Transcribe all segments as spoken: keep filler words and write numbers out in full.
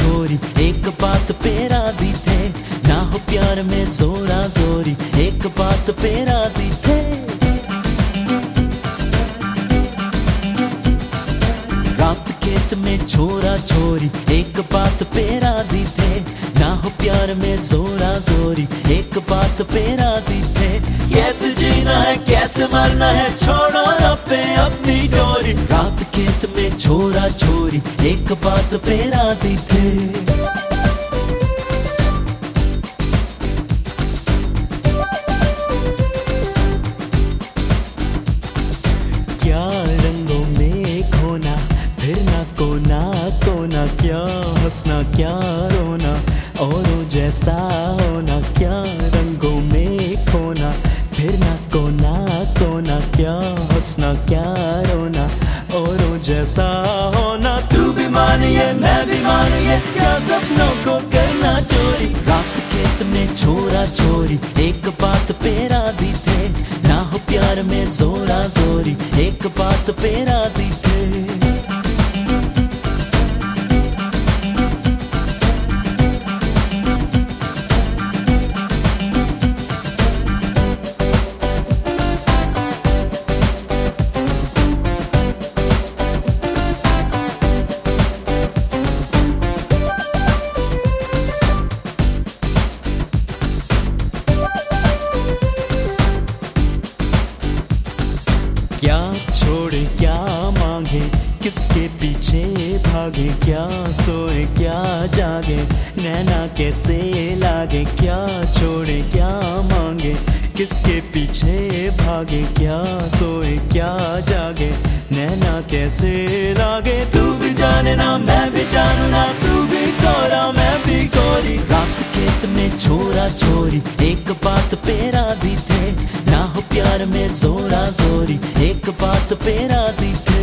छोरी, एक बात पे राजी थे, ना हो प्यार में जोरा जोरी, एक बात पे राजी थे। रात खेत में छोरा छोरी, एक बात पे राजी थे, ना हो प्यार में जोरा जोरी, एक बात पे राजी थे। कैसे जीना है कैसे मरना है, छोड़ो ना पे अपनी डोरी। रात खेत में छोरा छोरी, एक बात पे राजी थे। क्या रंगों में खोना, फिर ना कोना कोना, क्या हंसना क्या रोना, औरों जैसा होना। क्या रंगों में खोना, फिर ना कोना कोना, क्या हंसना क्या रोना, औरों जैसा होना। तू भी मानिए मैं भी मानिए, क्या सपनों को करना चोरी। रात खेत में छोरा छोरी, एक बात पे राजी थे, ना हो प्यार में जोरा जोरी, एक बात पे राजी थे। क्या छोड़े क्या मांगे, किसके पीछे भागे, क्या सोए क्या जागे, नैना कैसे लागे। क्या छोड़े क्या मांगे, किसके पीछे भागे, क्या सोए क्या जागे, नैना कैसे लागे। तू भी जाने ना मैं भी जानू ना, तू भी कोरा मैं भी कोरी। रात खेत में छोरा छोरी, एक बात पे राजी थे, ना हो प्यार में जोरा जोरी, एक बात पे राजी थे।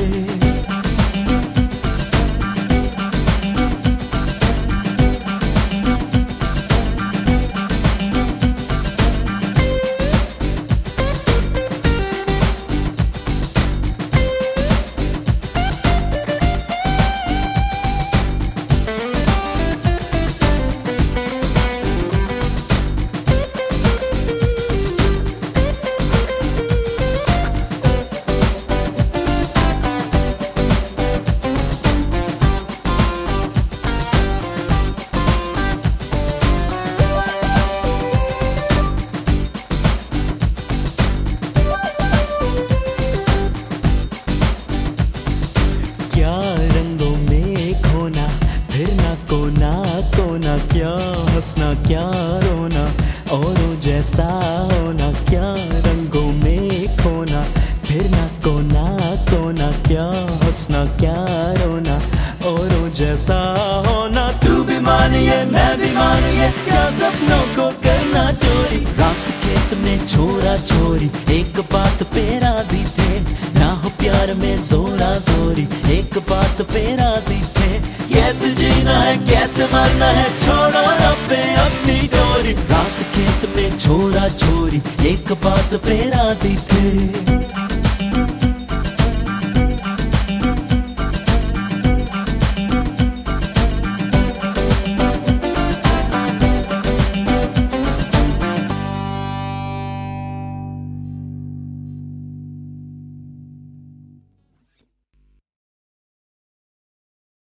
क्या रंगों में खोना, फिर ना कोना कोना, क्या हंसना क्या रोना, औरों जैसा होना। क्या रंगों में खोना, फिर ना कोना कोना, क्या हंसना क्या रोना, औरों जैसा होना। तू भी मानिए मैं भी मानिए, क्या सपनों को करना चोरी। रात खेत में छोरा छोरी, एक बात पे राजी थे, ना हो प्यार में जोरा जोरी, एक बात पे राजी थे। कैसे जीना है कैसे मरना है, छोड़ो ना पे अपनी डोरी। रात खेत में छोरा छोरी, एक बात पे राजी थे।